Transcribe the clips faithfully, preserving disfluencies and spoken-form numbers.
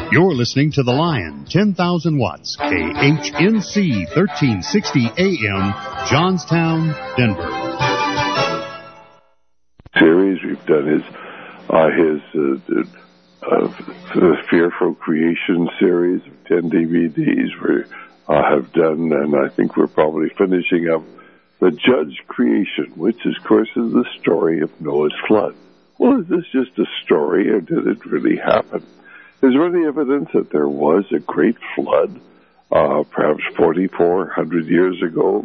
You're listening to The Lion, ten thousand watts, K H N C, thirteen sixty A M, Johnstown, Denver. Series we've done his, uh, his uh, uh, Fearful Creation series of ten D V Ds we uh, have done, and I think we're probably finishing up the Judge Creation, which, of course, is the story of Noah's flood. Well, is this just a story, or did it really happen? Is there any evidence that there was a great flood, uh, perhaps forty-four hundred years ago,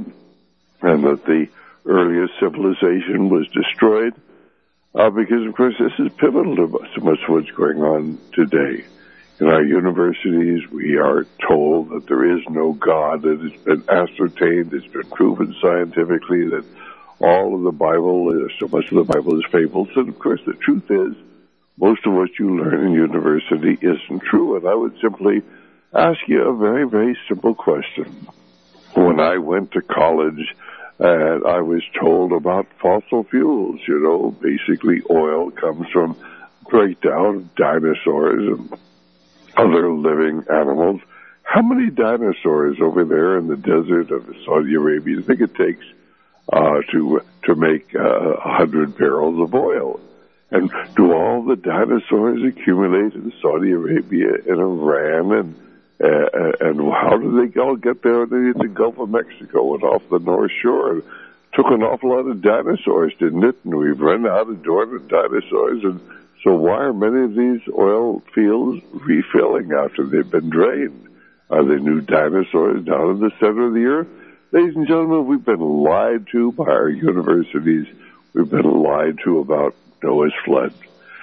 and that the earliest civilization was destroyed? Uh, because, of course, this is pivotal to so much of what's going on today. In our universities, we are told that there is no God, that it's been ascertained, it's been proven scientifically that all of the Bible, so much of the Bible is fables. And, of course, the truth is, most of what you learn in university isn't true. And I would simply ask you a very, very simple question. When I went to college, and I was told about fossil fuels, you know, basically oil comes from breakdown of dinosaurs and other living animals. How many dinosaurs over there in the desert of Saudi Arabia do you think it takes uh, to to make uh, one hundred barrels of oil? And do all the dinosaurs accumulate in Saudi Arabia and Iran? And uh, and how do they all get there underneath the Gulf of Mexico and off the North Shore? It took an awful lot of dinosaurs, didn't it? And we've run out of dormant dinosaurs. And so why are many of these oil fields refilling after they've been drained? Are they new dinosaurs down in the center of the earth? Ladies and gentlemen, we've been lied to by our universities. We've been lied to about Noah's flood.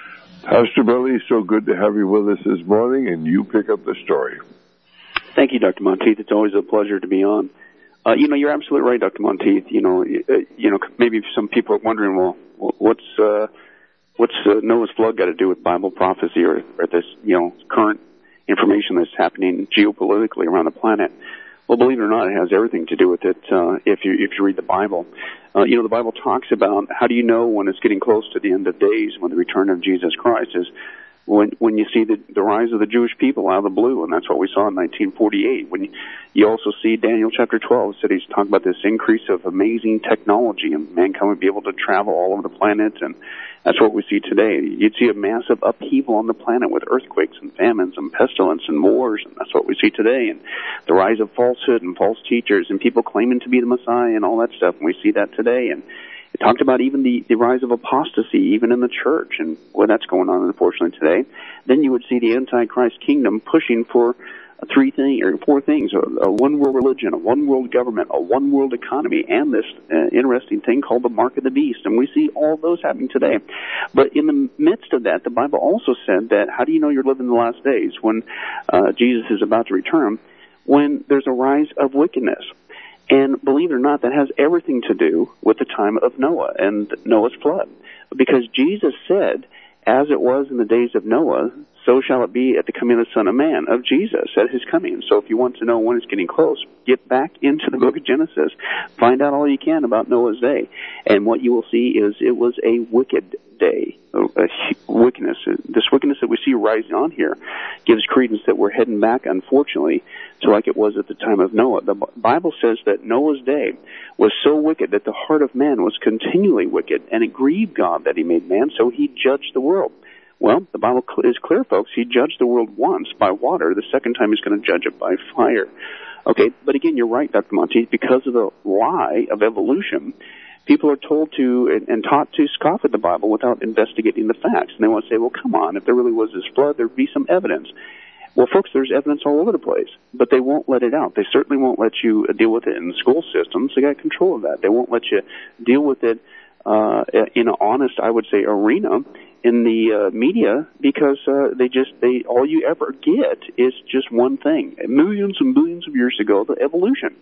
Pastor Billy, so good to have you with us this morning, and you pick up the story. Thank you, Doctor Monteith. It's always a pleasure to be on. Uh, you know, you're absolutely right, Doctor Monteith. You know, you know, maybe some people are wondering, well, what's uh, what's uh, Noah's flood got to do with Bible prophecy or, or this, you know, current information that's happening geopolitically around the planet? Well, believe it or not, it has everything to do with it. Uh, if you if you read the Bible, uh, you know, the Bible talks about how do you know when it's getting close to the end of days, when the return of Jesus Christ is. When when you see the, the rise of the Jewish people out of the blue, and that's what we saw in nineteen forty-eight. When you, you also see Daniel chapter twelve, said he's talking about this increase of amazing technology, and mankind would be able to travel all over the planet, and that's what we see today. You'd see a massive upheaval on the planet with earthquakes and famines and pestilence and wars, and that's what we see today. And the rise of falsehood and false teachers and people claiming to be the Messiah and all that stuff, and we see that today. And it talked about even the, the rise of apostasy, even in the church, and well, that's going on, unfortunately, today. Then you would see the Antichrist kingdom pushing for three things, or four things, a, a one-world religion, a one-world government, a one-world economy, and this uh, interesting thing called the mark of the beast. And we see all those happening today. But in the midst of that, the Bible also said that how do you know you're living in the last days when uh, Jesus is about to return? When there's a rise of wickedness. And believe it or not, that has everything to do with the time of Noah and Noah's flood. Because Jesus said, as it was in the days of Noah, so shall it be at the coming of the Son of Man, of Jesus, at his coming. So if you want to know when it's getting close, get back into the book of Genesis. Find out all you can about Noah's day. And what you will see is it was a wicked day. A, a wickedness. This wickedness that we see rising on here gives credence that we're heading back, unfortunately, to like it was at the time of Noah. The Bible says that Noah's day was so wicked that the heart of man was continually wicked, and it grieved God that he made man, so he judged the world. Well, the Bible is clear, folks. He judged the world once by water. The second time he's going to judge it by fire. Okay, but again, you're right, Doctor Monteith. Because of the lie of evolution, people are told to and, and taught to scoff at the Bible without investigating the facts. And they want to say, well, come on, if there really was this flood, there'd be some evidence. Well, folks, there's evidence all over the place, but they won't let it out. They certainly won't let you deal with it in the school systems. They got control of that. They won't let you deal with it uh, in an honest, I would say, arena in the uh, media, because uh, they just they all you ever get is just one thing. Millions and billions of years ago, the evolution.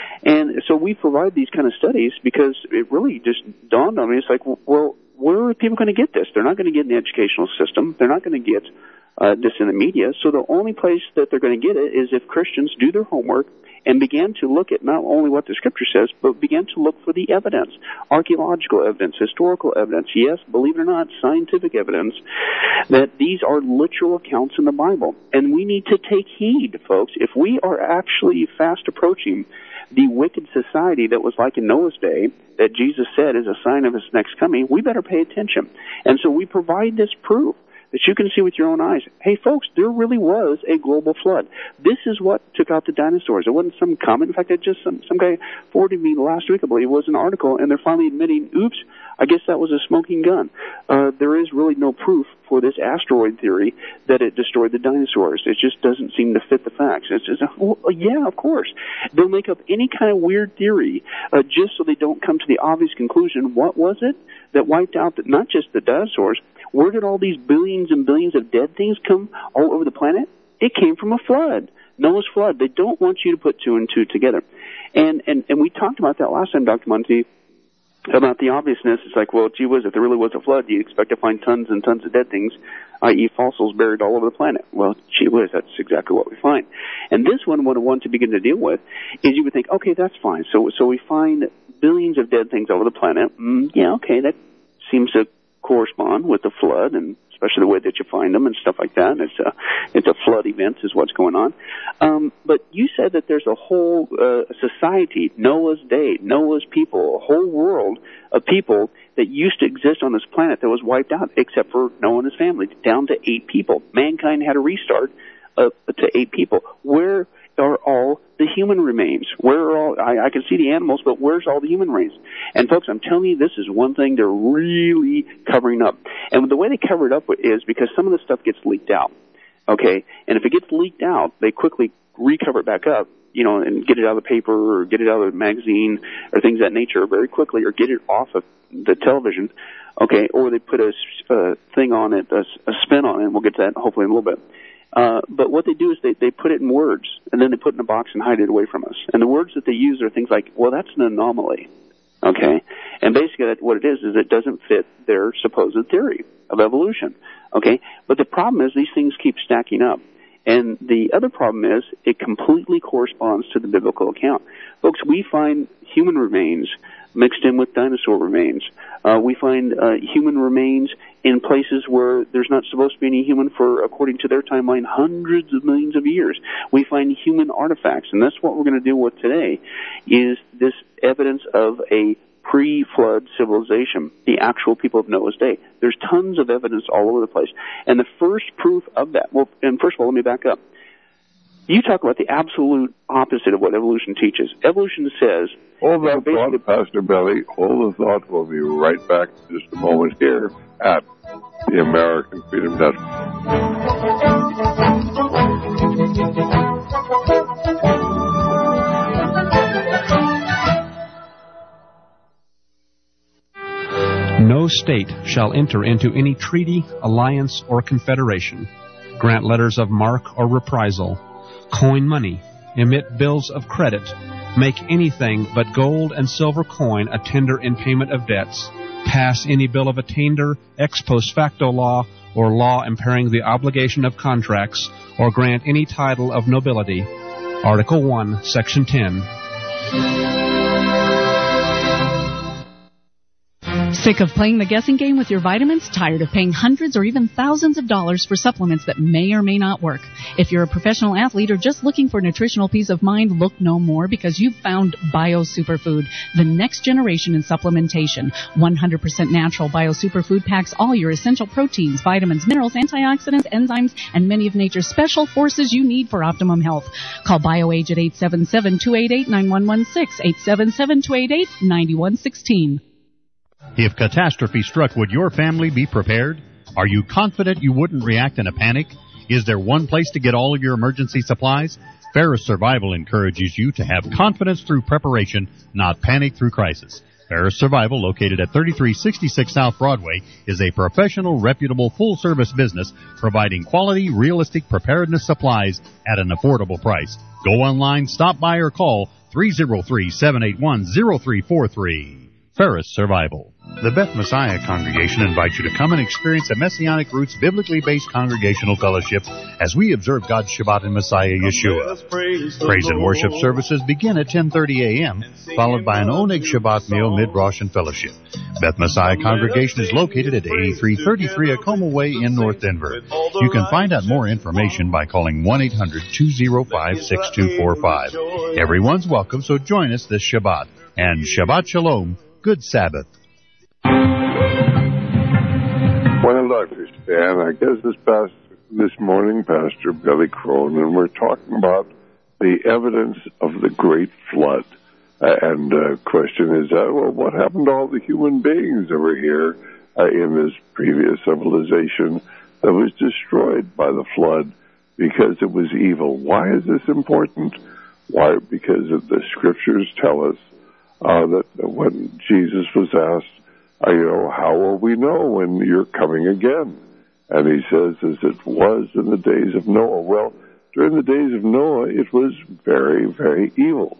And so we provide these kind of studies because it really just dawned on me. It's like, well, where are people going to get this? They're not going to get in the educational system. They're not going to get uh, this in the media. So the only place that they're going to get it is if Christians do their homework and began to look at not only what the Scripture says, but began to look for the evidence, archaeological evidence, historical evidence, yes, believe it or not, scientific evidence, that these are literal accounts in the Bible. And we need to take heed, folks. If we are actually fast approaching the wicked society that was like in Noah's day, that Jesus said is a sign of his next coming, we better pay attention. And so we provide this proof that you can see with your own eyes. Hey, folks, there really was a global flood. This is what took out the dinosaurs. It wasn't some comment. In fact, it just some, some guy forwarded me last week, I believe, it was an article, and they're finally admitting, oops, I guess that was a smoking gun. Uh, there is really no proof for this asteroid theory that it destroyed the dinosaurs. It just doesn't seem to fit the facts. It's just, well, yeah, of course. They'll make up any kind of weird theory uh, just so they don't come to the obvious conclusion. What was it that wiped out the, not just the dinosaurs? Where did all these billions and billions of dead things come all over the planet? It came from a flood. Noah's flood. They don't want you to put two and two together. And and, and we talked about that last time, Doctor Monteith, about the obviousness. It's like, well, gee whiz, if there really was a flood, you'd expect to find tons and tons of dead things, that is fossils buried all over the planet. Well, gee whiz, that's exactly what we find. And this one, what I want to begin to deal with is you would think, okay, that's fine. So so we find billions of dead things all over the planet. Mm, yeah, okay, that seems to correspond with the flood, and especially the way that you find them and stuff like that. It's a, it's a flood event is what's going on. Um, but you said that there's a whole uh, society, Noah's day, Noah's people, a whole world of people that used to exist on this planet that was wiped out, except for Noah and his family, down to eight people. Mankind had a restart uh, to eight people. Where are all the human remains? Where are all, I, I can see the animals, but where's all the human remains? And folks, I'm telling you, this is one thing they're really covering up. And the way they cover it up is because some of the stuff gets leaked out. Okay? And if it gets leaked out, they quickly recover it back up, you know, and get it out of the paper or get it out of the magazine or things of that nature very quickly, or get it off of the television. Okay? Or they put a uh, thing on it, a, a spin on it, and we'll get to that hopefully in a little bit. Uh, but what they do is they, they put it in words, and then they put it in a box and hide it away from us. And the words that they use are things like, well, that's an anomaly, okay? And basically that, what it is is it doesn't fit their supposed theory of evolution, okay? But the problem is these things keep stacking up. And the other problem is it completely corresponds to the biblical account. Folks, we find human remains mixed in with dinosaur remains. Uh, we find uh, human remains in places where there's not supposed to be any human for, according to their timeline, hundreds of millions of years. We find human artifacts, and that's what we're going to deal with today, is this evidence of a pre-flood civilization, the actual people of Noah's day. There's tons of evidence all over the place. And the first proof of that, well, and first of all, let me back up. You talk about the absolute opposite of what evolution teaches. Evolution says... Hold that thought, Pastor Belly. Hold the thought. We'll be right back in just a moment here at the American Freedom Network. No state shall enter into any treaty, alliance, or confederation, grant letters of marque or reprisal, coin money, emit bills of credit, make anything but gold and silver coin a tender in payment of debts, pass any bill of attainder, ex post facto law, or law impairing the obligation of contracts, or grant any title of nobility. Article one, Section ten. Sick of playing the guessing game with your vitamins? Tired of paying hundreds or even thousands of dollars for supplements that may or may not work? If you're a professional athlete or just looking for nutritional peace of mind, look no more, because you've found Bio Superfood, the next generation in supplementation. one hundred percent natural Bio Superfood packs all your essential proteins, vitamins, minerals, antioxidants, enzymes, and many of nature's special forces you need for optimum health. Call BioAge at eight seven seven, two eight eight, nine one one six, eight seven seven, two eight eight, nine one one six. If catastrophe struck, would your family be prepared? Are you confident you wouldn't react in a panic? Is there one place to get all of your emergency supplies? Ferris Survival encourages you to have confidence through preparation, not panic through crisis. Ferris Survival, located at thirty-three sixty-six South Broadway, is a professional, reputable, full-service business providing quality, realistic preparedness supplies at an affordable price. Go online, stop by, or call three oh three, seven eight one, oh three four three. Ferris Survival. The Beth Messiah Congregation invites you to come and experience a Messianic Roots biblically based congregational fellowship as we observe God's Shabbat in Messiah Yeshua. Praise and worship services begin at ten thirty a.m., followed by an Oneg Shabbat meal, mid-Rosh, and fellowship. Beth Messiah Congregation is located at eighty-three thirty-three Acoma Way in North Denver. You can find out more information by calling one eight hundred two oh five six two four five. Everyone's welcome, so join us this Shabbat. And Shabbat Shalom, good Sabbath. Well, Doctor Stan, I guess this past this morning, Pastor Billy Crone, and we're talking about the evidence of the Great Flood. Uh, and the uh, question is, uh, well, what happened to all the human beings that were here uh, in this previous civilization that was destroyed by the flood because it was evil? Why is this important? Why? Because of the scriptures tell us uh, that when Jesus was asked, uh, you know, how will we know when you're coming again? And he says, as it was in the days of Noah. Well, during the days of Noah, it was very, very evil.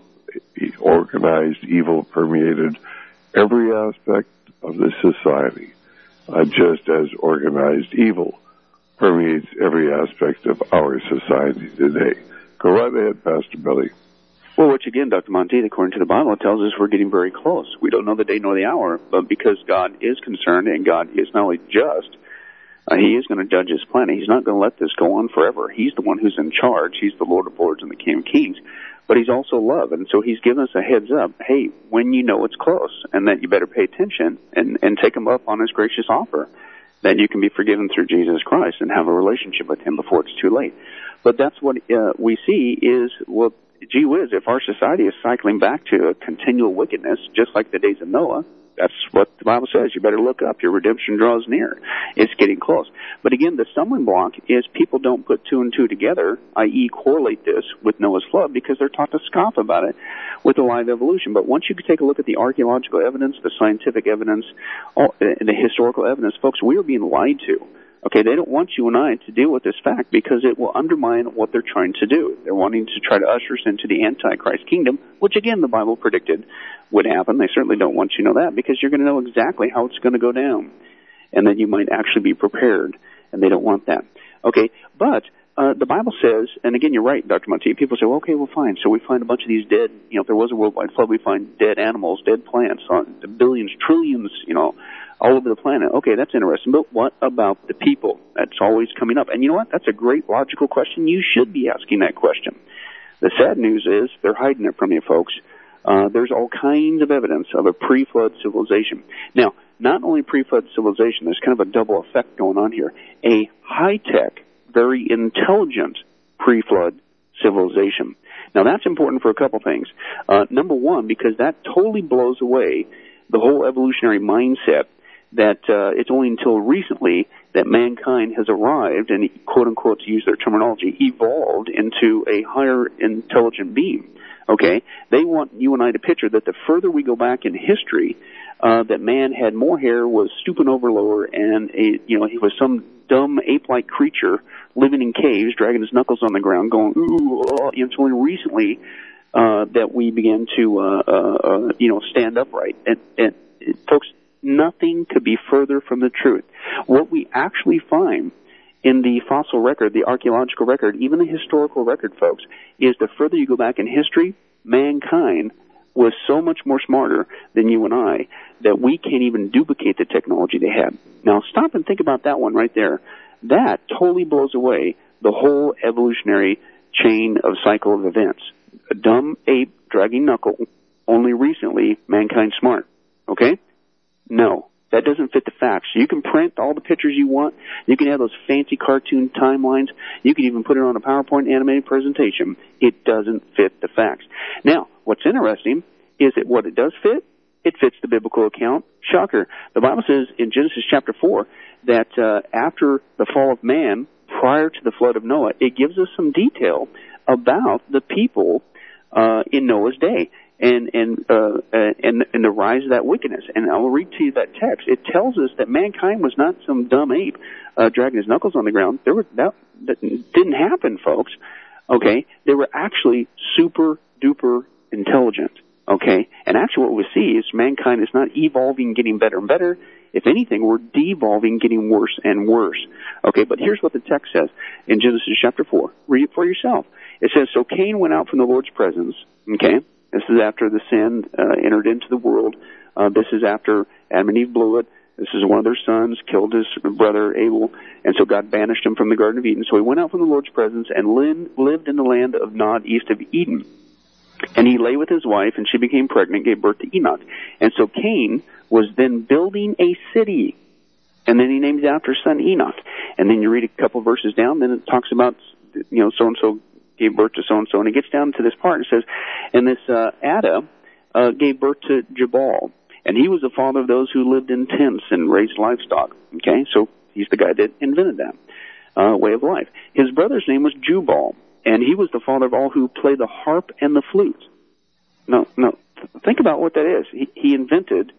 Organized evil permeated every aspect of the society, uh, just as organized evil permeates every aspect of our society today. Go right ahead, Pastor Billy. Well, which again, Doctor Monteith, according to the Bible, it tells us we're getting very close. We don't know the day nor the hour, but because God is concerned and God is not only just, uh, He is going to judge His planet. He's not going to let this go on forever. He's the one who's in charge. He's the Lord of Lords and the King of Kings. But He's also love, and so He's given us a heads up, hey, when you know it's close, and that you better pay attention and, and take Him up on His gracious offer, that you can be forgiven through Jesus Christ and have a relationship with Him before it's too late. But that's what uh, we see is, well, gee whiz, if our society is cycling back to a continual wickedness, just like the days of Noah, that's what the Bible says. You better look up. Your redemption draws near. It's getting close. But again, the stumbling block is people don't put two and two together, that is correlate this with Noah's flood, because they're taught to scoff about it with the live evolution. But once you take a look at the archaeological evidence, the scientific evidence, all, the historical evidence, folks, we are being lied to. Okay, they don't want you and I to deal with this fact because it will undermine what they're trying to do. They're wanting to try to usher us into the Antichrist kingdom, which again the Bible predicted would happen. They certainly don't want you to know that because you're going to know exactly how it's going to go down. And then you might actually be prepared, and they don't want that. Okay, but uh, the Bible says, and again you're right, Doctor Monteith, people say, well, okay, well fine, so we find a bunch of these dead, you know, if there was a worldwide flood, we find dead animals, dead plants, on billions, trillions, you know, all over the planet. Okay, that's interesting, but what about the people? That's always coming up. And you know what? That's a great logical question. You should be asking that question. The sad news is they're hiding it from you, folks. Uh, there's all kinds of evidence of a pre-flood civilization. Now, not only pre-flood civilization, there's kind of a double effect going on here. A high-tech, very intelligent pre-flood civilization. Now, that's important for a couple things. Uh, number one, because that totally blows away the whole evolutionary mindset that uh, it's only until recently that mankind has arrived and, quote-unquote, to use their terminology, evolved into a higher intelligent being. Okay? They want you and I to picture that the further we go back in history, uh, that man had more hair, was stooping over lower, and, a, you know, he was some dumb ape-like creature living in caves, dragging his knuckles on the ground, going, ooh, oh. You know, it's only recently uh, that we began to, uh, uh, uh, you know, stand upright. And, and, folks, nothing could be further from the truth. What we actually find in the fossil record, the archaeological record, even the historical record, folks, is the further you go back in history, mankind was so much more smarter than you and I that we can't even duplicate the technology they had. Now, stop and think about that one right there. That totally blows away the whole evolutionary chain of cycle of events. A dumb ape dragging knuckle, only recently mankind smart. Okay? No, that doesn't fit the facts. You can print all the pictures you want. You can have those fancy cartoon timelines. You can even put it on a PowerPoint animated presentation. It doesn't fit the facts. Now, what's interesting is that what it does fit, it fits the biblical account. Shocker. The Bible says in Genesis chapter four that uh, after the fall of man, prior to the flood of Noah, it gives us some detail about the people uh, in Noah's day. And and uh, and and the rise of that wickedness. And I will read to you that text. It tells us that mankind was not some dumb ape uh, dragging his knuckles on the ground. There was that that didn't happen, folks. Okay, they were actually super duper intelligent. Okay? And actually what we see is mankind is not evolving, getting better and better. If anything, we're devolving, getting worse and worse. Okay, but here's what the text says in Genesis chapter four. Read it for yourself. It says, so Cain went out from the Lord's presence. Okay? This is after the sin uh, entered into the world. Uh, this is after Adam and Eve blew it. This is one of their sons, killed his brother Abel, and so God banished him from the Garden of Eden. So he went out from the Lord's presence and lived in the land of Nod, east of Eden. And he lay with his wife, and she became pregnant, gave birth to Enoch. And so Cain was then building a city, and then he named it after his son Enoch. And then you read a couple verses down, then it talks about, you know, so-and-so gave birth to so-and-so, and it gets down to this part, and it says, and this uh, Ada uh, gave birth to Jabal. And he was the father of those who lived in tents and raised livestock. Okay, so he's the guy that invented that uh, way of life. His brother's name was Jubal, and he was the father of all who play the harp and the flute. No, no, think about what that is. He, he invented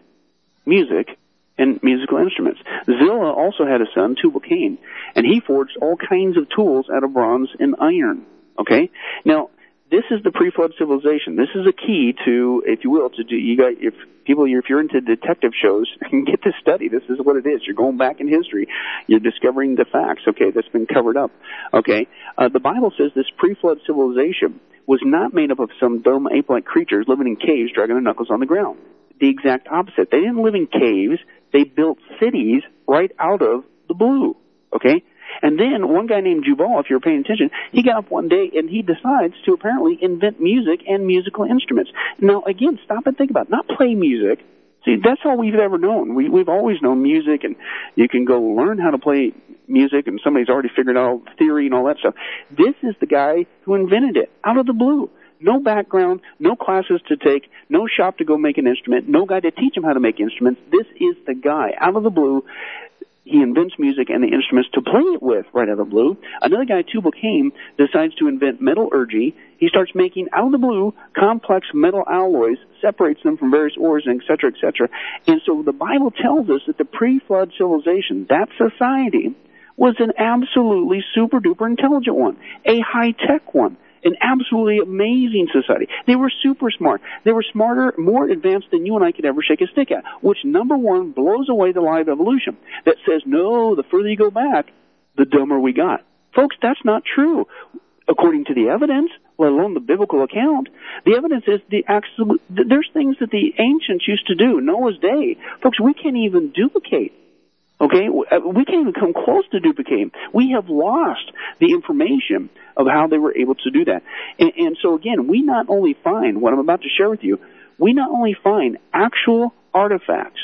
music and musical instruments. Zillah also had a son, Tubal-Cain, and he forged all kinds of tools out of bronze and iron. Okay, now this is the pre-flood civilization. This is a key to, if you will, to do. You got if people, if you're into detective shows, you can get this study. This is what it is. You're going back in history. You're discovering the facts. Okay, that's been covered up. Okay, uh, the Bible says this pre-flood civilization was not made up of some dumb ape-like creatures living in caves, dragging their knuckles on the ground. The exact opposite. They didn't live in caves. They built cities right out of the blue. Okay. And then one guy named Jubal, if you're paying attention, he got up one day and he decides to apparently invent music and musical instruments. Now, again, stop and think about it. Not play music. See, that's all we've ever known. We, we've always known music, and you can go learn how to play music, and somebody's already figured out all the theory and all that stuff. This is the guy who invented it out of the blue. No background, no classes to take, no shop to go make an instrument, no guy to teach him how to make instruments. This is the guy out of the blue. He invents music and the instruments to play it with right out of the blue. Another guy, Tubal-Cain, decides to invent metallurgy. He starts making, out of the blue, complex metal alloys, separates them from various ores, and et cetera, et cetera. And so the Bible tells us that the pre-flood civilization, that society, was an absolutely super-duper intelligent one, a high-tech one. An absolutely amazing society. They were super smart. They were smarter, more advanced than you and I could ever shake a stick at, which, number one, blows away the lie of evolution that says, no, the further you go back, the dumber we got. Folks, that's not true. According to the evidence, let alone the biblical account, the evidence is the absolute, there's things that the ancients used to do, Noah's day. Folks, we can't even duplicate. Okay, we can't even come close to duplicating. We have lost the information of how they were able to do that. And, and so again, we not only find, what I'm about to share with you, we not only find actual artifacts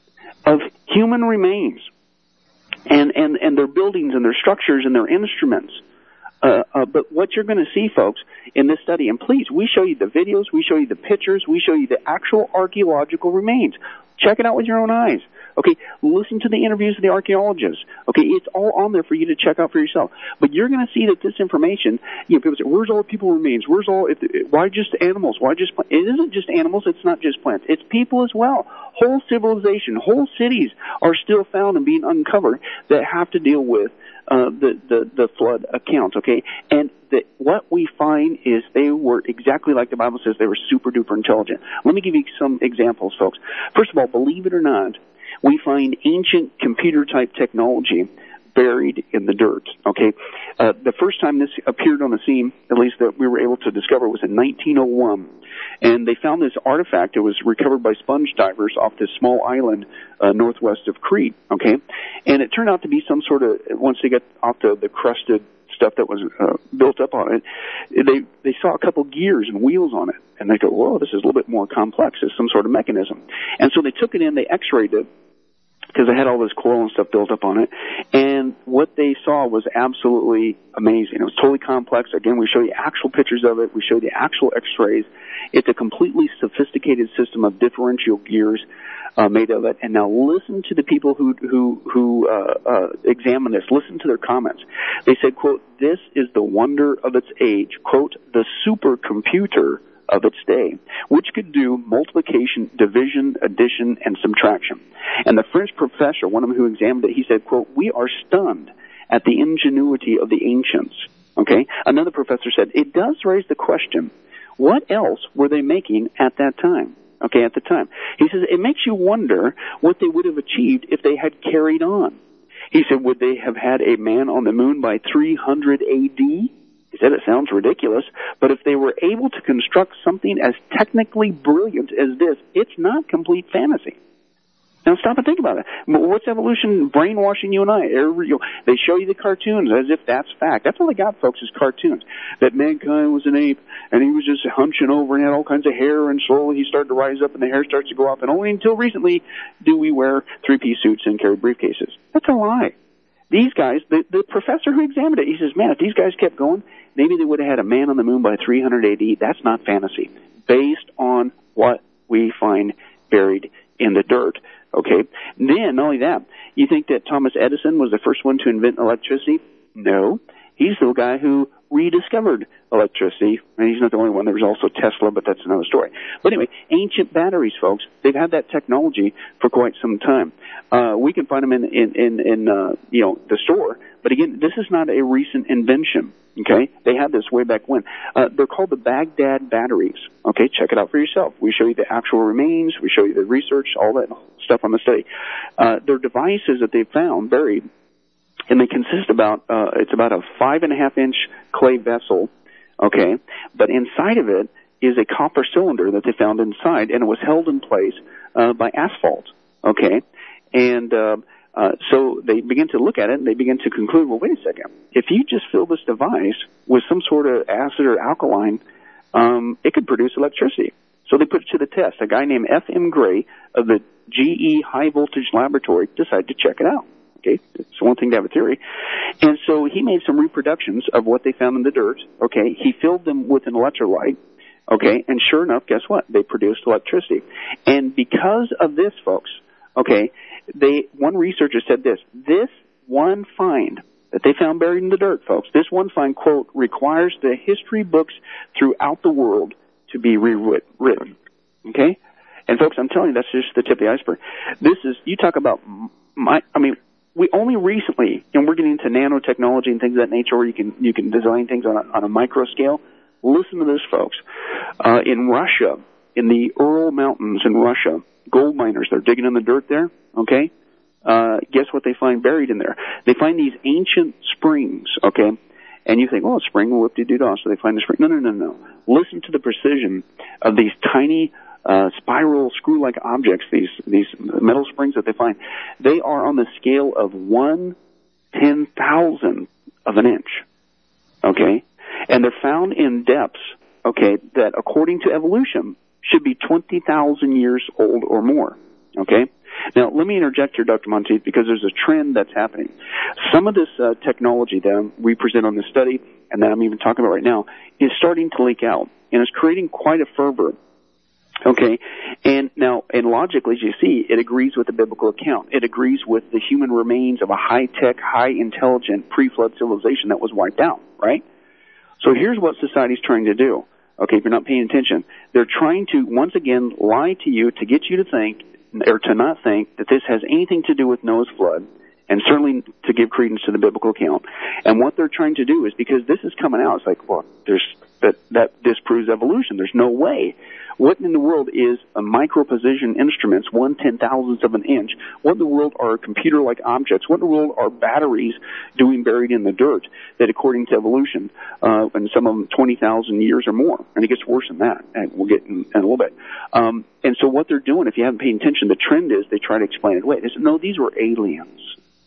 of human remains and, and, and their buildings and their structures and their instruments, uh, uh, but what you're going to see, folks, in this study, and please, we show you the videos, we show you the pictures, we show you the actual archaeological remains. Check it out with your own eyes. Okay, listen to the interviews of the archaeologists. Okay, it's all on there for you to check out for yourself. But you're going to see that this information, you know, people say, where's all the people remains? Where's all, if, why just animals? Why just plants? It isn't just animals, it's not just plants. It's people as well. Whole civilization, whole cities are still found and being uncovered that have to deal with uh, the, the, the flood account, okay? And the, what we find is they were exactly like the Bible says, they were super duper intelligent. Let me give you some examples, folks. First of all, believe it or not, we find ancient computer-type technology buried in the dirt, okay? Uh, the first time this appeared on the scene, at least that we were able to discover, was in nineteen oh one. And they found this artifact. It was recovered by sponge divers off this small island uh, northwest of Crete, okay? And it turned out to be some sort of, once they got off the, the crusted stuff that was uh, built up on it, they they saw a couple gears and wheels on it. And they go, whoa, this is a little bit more complex. It's some sort of mechanism. And so they took it in, they x-rayed it, because they had all this coil and stuff built up on it. And what they saw was absolutely amazing. It was totally complex. Again, we show you actual pictures of it. We show you the actual x-rays. It's a completely sophisticated system of differential gears uh, made of it. And now listen to the people who who, who uh, uh, examine this. Listen to their comments. They said, quote, this is the wonder of its age. Quote, the supercomputer of its day, which could do multiplication, division, addition, and subtraction. And the French professor, one of them who examined it, he said, quote, we are stunned at the ingenuity of the ancients. Okay? Another professor said, it does raise the question What else were they making at that time? Okay, at the time. He says, it makes you wonder what they would have achieved if they had carried on. He said, would they have had a man on the moon by three hundred A D? He said, it sounds ridiculous, but if they were able to construct something as technically brilliant as this, it's not complete fantasy. Now stop and think about it. What's evolution brainwashing you and I? Every, you know, they show you the cartoons as if that's fact. That's all they got, folks, is cartoons. That mankind was an ape, and he was just hunching over and had all kinds of hair, and slowly he started to rise up, and the hair starts to go up, and only until recently do we wear three-piece suits and carry briefcases. That's a lie. These guys, the, the professor who examined it, he says, man, if these guys kept going, maybe they would have had a man on the moon by three hundred A D. That's not fantasy. Based on what we find buried in the dirt. Okay. Then, not only that, you think that Thomas Edison was the first one to invent electricity? No. He's the guy who rediscovered electricity, and he's not the only one. There was also Tesla, but that's another story. But anyway, ancient batteries, folks, they've had that technology for quite some time. Uh, we can find them in, in, in, in uh, you know, the store, but again, this is not a recent invention. Okay, they had this way back when. Uh, they're called the Baghdad batteries. Okay, check it out for yourself. We show you the actual remains. We show you the research, all that stuff on the study. Uh, they're devices that they found buried, and they consist about, uh, it's about a five and a half inch clay vessel. Okay, but inside of it is a copper cylinder that they found inside, and it was held in place uh, by asphalt. Okay, and uh, Uh, so they begin to look at it, and they begin to conclude, well, wait a second. If you just fill this device with some sort of acid or alkaline, um, it could produce electricity. So they put it to the test. A guy named F M Gray of the G E High Voltage Laboratory decided to check it out. Okay, it's one thing to have a theory. And so he made some reproductions of what they found in the dirt. Okay, he filled them with an electrolyte. Okay, and sure enough, guess what? They produced electricity. And because of this, folks, okay, They, one researcher said this, this one find that they found buried in the dirt, folks, this one find, quote, requires the history books throughout the world to be rewritten. Okay? And folks, I'm telling you, that's just the tip of the iceberg. This is, you talk about, my, I mean, we only recently, and we're getting into nanotechnology and things of that nature where you can, you can design things on a, on a micro scale. Listen to this, folks. Uh, in Russia, in the Ural Mountains in Russia, gold miners, they're digging in the dirt there. Okay, uh, guess what they find buried in there? They find these ancient springs, okay? And you think, oh, a spring, whoop-de-doo-dah, so they find the spring. No, no, no, no. Listen to the precision of these tiny uh, spiral screw-like objects, these, these metal springs that they find. They are on the scale of one ten-thousandth of an inch, okay? And they're found in depths, okay, that according to evolution should be twenty thousand years old or more, okay? Now, let me interject here, Doctor Monteith, because there's a trend that's happening. Some of this uh, technology that we present on this study, and that I'm even talking about right now, is starting to leak out, and it's creating quite a fervor. Okay, and now, and logically, as you see, it agrees with the biblical account. It agrees with the human remains of a high-tech, high-intelligent pre-flood civilization that was wiped out, right? So here's what society's trying to do. Okay, if you're not paying attention, they're trying to, once again, lie to you to get you to think, or to not think, that this has anything to do with Noah's flood, and certainly to give credence to the biblical account. And what they're trying to do is, because this is coming out, it's like, well, there's that that disproves evolution. There's no way. What in the world is a micro-precision instruments, one ten-thousandth of an inch? What in the world are computer-like objects? What in the world are batteries doing buried in the dirt that, according to evolution, uh, and some of them twenty thousand years or more, and it gets worse than that, and we'll get in, in a little bit. Um, and so what they're doing, if you haven't paid attention, the trend is they try to explain it away. They say, no, these were aliens.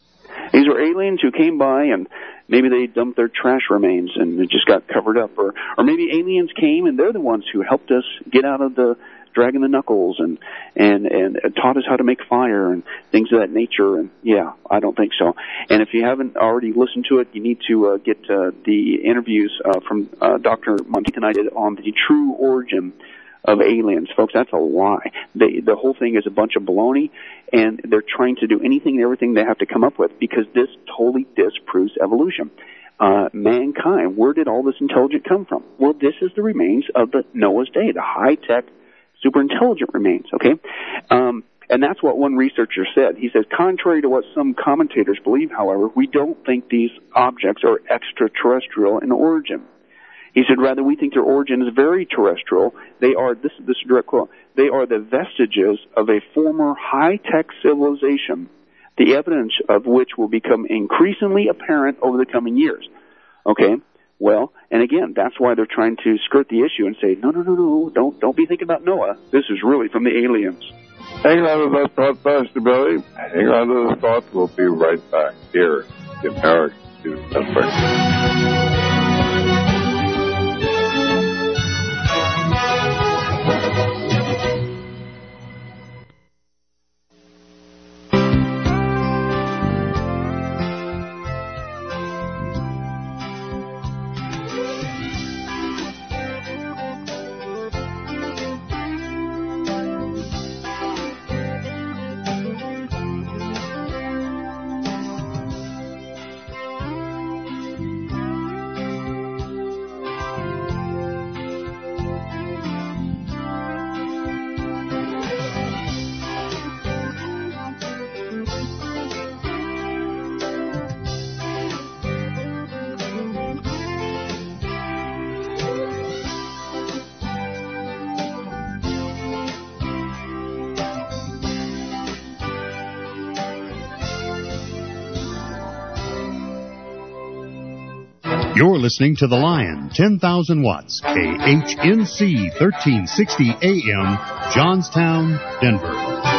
These were aliens who came by and maybe they dumped their trash remains and it just got covered up. Or, or maybe aliens came and they're the ones who helped us get out of the dragging the knuckles and, and, and taught us how to make fire and things of that nature. And yeah, I don't think so. And if you haven't already listened to it, you need to uh, get uh, the interviews uh, from uh, Doctor Monteith and I did on the true origin of aliens. Folks, that's a lie. They, the whole thing is a bunch of baloney, and they're trying to do anything and everything they have to come up with because this totally disproves evolution. Uh, mankind, where did all this intelligence come from? Well, this is the remains of the Noah's day, the high-tech, super intelligent remains, okay? Um, and that's what one researcher said. He says, contrary to what some commentators believe, however, we don't think these objects are extraterrestrial in origin. He said, rather, we think their origin is very terrestrial. They are, this, this is a direct quote, they are the vestiges of a former high-tech civilization, the evidence of which will become increasingly apparent over the coming years. Okay? Well, and again, that's why they're trying to skirt the issue and say, no, no, no, no, don't, don't be thinking about Noah. This is really from the aliens. Hang on to that thought, Pastor Billy. Hang on to the thought. We'll be right back here in Eric Network. You're listening to The Lion, ten thousand watts, K H N C, thirteen sixty A M, Johnstown, Denver.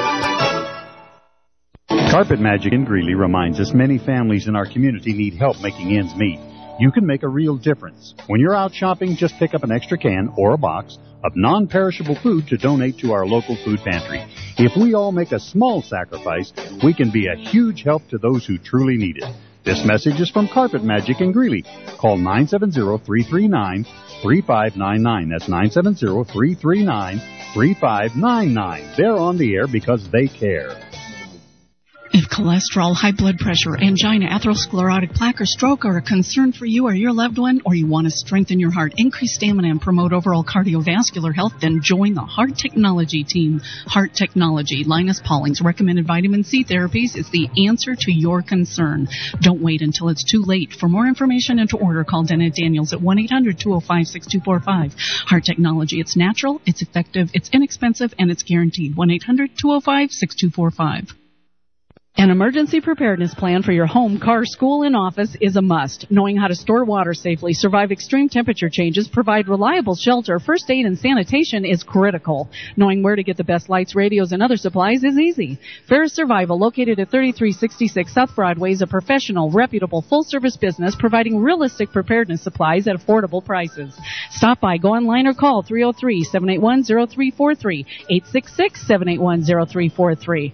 Carpet Magic in Greeley reminds us many families in our community need help making ends meet. You can make a real difference. When you're out shopping, just pick up an extra can or a box of non-perishable food to donate to our local food pantry. If we all make a small sacrifice, we can be a huge help to those who truly need it. This message is from Carpet Magic in Greeley. Call nine seven zero, three three nine, three five nine nine. That's nine seven zero, three three nine, three five nine nine. They're on the air because they care. If cholesterol, high blood pressure, angina, atherosclerotic plaque, or stroke are a concern for you or your loved one, or you want to strengthen your heart, increase stamina, and promote overall cardiovascular health, then join the Heart Technology team. Heart Technology, Linus Pauling's recommended vitamin C therapies is the answer to your concern. Don't wait until it's too late. For more information and to order, call Dennett Daniels at one eight hundred, two oh five, six two four five. Heart Technology, it's natural, it's effective, it's inexpensive, and it's guaranteed. one eight hundred, two oh five, six two four five. An emergency preparedness plan for your home, car, school, and office is a must. Knowing how to store water safely, survive extreme temperature changes, provide reliable shelter, first aid, and sanitation is critical. Knowing where to get the best lights, radios, and other supplies is easy. Ferris Survival, located at thirty-three sixty-six South Broadway, is a professional, reputable, full-service business providing realistic preparedness supplies at affordable prices. Stop by, go online, or call three oh three, seven eight one, oh three four three, eight six six, seven eight one, oh three four three.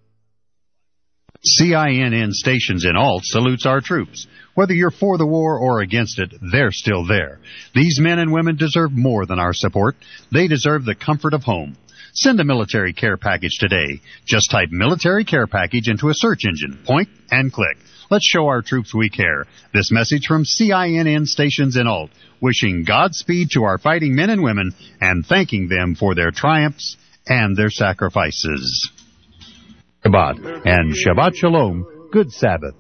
C I N N Stations in Alt salutes our troops. Whether you're for the war or against it, they're still there. These men and women deserve more than our support. They deserve the comfort of home. Send a military care package today. Just type military care package into a search engine. Point and click. Let's show our troops we care. This message from C I N N Stations in Alt, wishing Godspeed to our fighting men and women and thanking them for their triumphs and their sacrifices. Shabbat and Shabbat Shalom. Good Sabbath.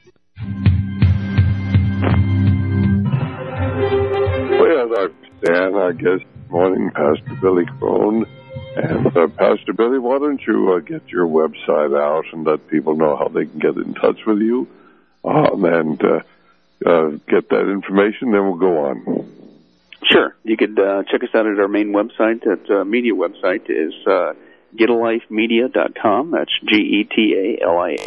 Well, Doctor Stan, I guess, good morning, Pastor Billy Crone. And uh, Pastor Billy, why don't you uh, get your website out and let people know how they can get in touch with you um, and uh, uh, get that information, then we'll go on. Sure. You could uh, check us out at our main website. That uh, media website is uh, get a life media dot com. That's G E T A L I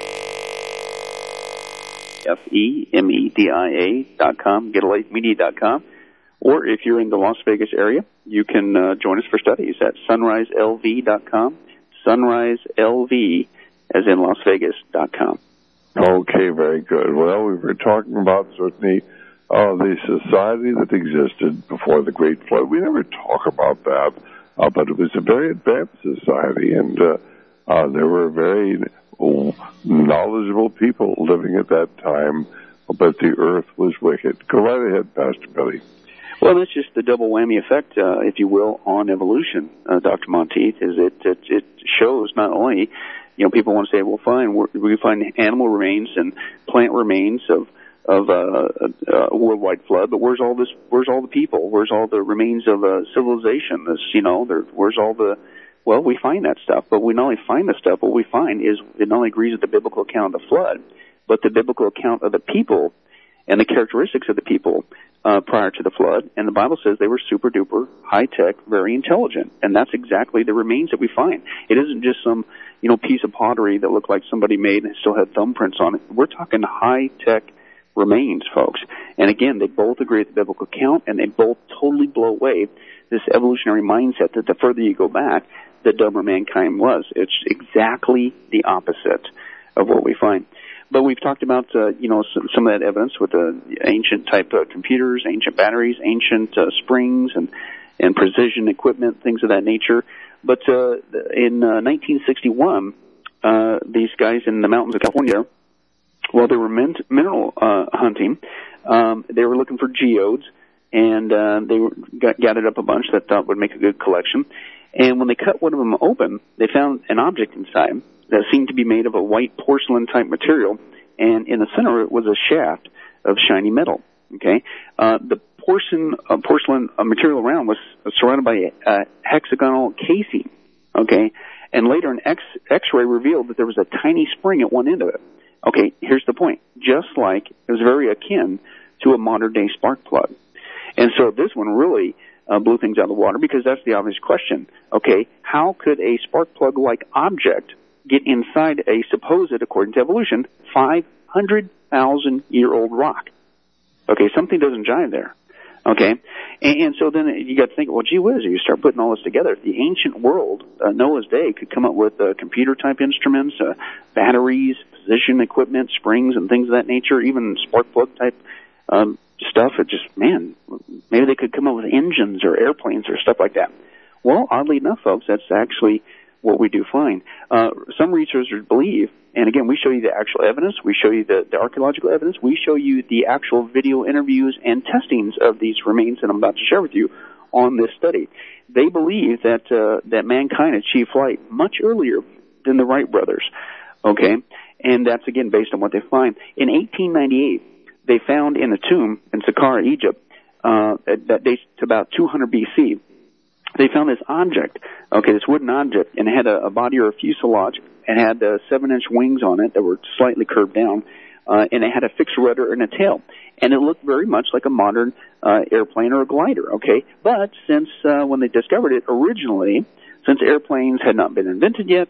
F E M E D I A dot com, get a life media dot com. Or if you're in the Las Vegas area, you can uh, join us for studies at sunrise L V dot com, sunrise L V as in Las Vegas dot com. Okay, very good. Well, we were talking about certainly uh, the society that existed before the Great Flood. We never talk about that. Uh, but it was a very advanced society, and uh, uh, there were very oh, knowledgeable people living at that time, but the earth was wicked. Go right ahead, Pastor Billy. Well, that's just the double whammy effect, uh, if you will, on evolution, uh, Doctor Monteith, is it, it, it shows not only, you know, people want to say, well, fine, we're, we find animal remains and plant remains of of uh, a worldwide flood, but where's all this? Where's all the people? Where's all the remains of uh, civilization? This, you know, there, where's all the? Well, we find that stuff, but we not only find the stuff. What we find is it not only agrees with the biblical account of the flood, but the biblical account of the people and the characteristics of the people uh, prior to the flood. And the Bible says they were super duper high tech, very intelligent, and that's exactly the remains that we find. It isn't just some, you know, piece of pottery that looked like somebody made and still had thumbprints on it. We're talking high tech remains, folks. And again, they both agree with the biblical account, and they both totally blow away this evolutionary mindset that the further you go back, the dumber mankind was. It's exactly the opposite of what we find. But we've talked about, uh, you know, some, some of that evidence with the ancient type uh, computers, ancient batteries, ancient uh, springs, and and precision equipment, things of that nature. But uh, in uh, nineteen sixty-one, uh, these guys in the mountains of California, while they were min- mineral uh, hunting, um, they were looking for geodes, and uh, they were, got, gathered up a bunch that thought would make a good collection. And when they cut one of them open, they found an object inside that seemed to be made of a white porcelain-type material, and in the center of it was a shaft of shiny metal. Okay, uh, the porcelain, uh, porcelain uh, material around was surrounded by a, a hexagonal casing. Okay, and later an X, X-ray revealed that there was a tiny spring at one end of it. Okay, here's the point. Just like it was very akin to a modern-day spark plug. And so this one really uh, blew things out of the water, because that's the obvious question. Okay, how could a spark plug-like object get inside a supposed, according to evolution, five hundred thousand year old rock? Okay, something doesn't jive there. Okay, and, and so then you got to think, well, gee whiz, you start putting all this together. If the ancient world, uh, Noah's day, could come up with uh, computer-type instruments, uh, batteries, position equipment, springs, and things of that nature, even spark plug-type um, stuff, it just, man, maybe they could come up with engines or airplanes or stuff like that. Well, oddly enough, folks, that's actually what we do find. Uh, some researchers believe, and again, we show you the actual evidence, we show you the, the archaeological evidence, we show you the actual video interviews and testings of these remains that I'm about to share with you on this study. They believe that uh, that mankind achieved flight much earlier than the Wright brothers, okay? And that's, again, based on what they find. In eighteen ninety-eight, they found in a tomb in Saqqara, Egypt, uh, that dates to about two hundred B C, they found this object, okay, this wooden object, and it had a, a body or a fuselage, and had uh, seven-inch wings on it that were slightly curved down, uh, and it had a fixed rudder and a tail. And it looked very much like a modern uh, airplane or a glider, okay? But since uh, when they discovered it originally, since airplanes had not been invented yet,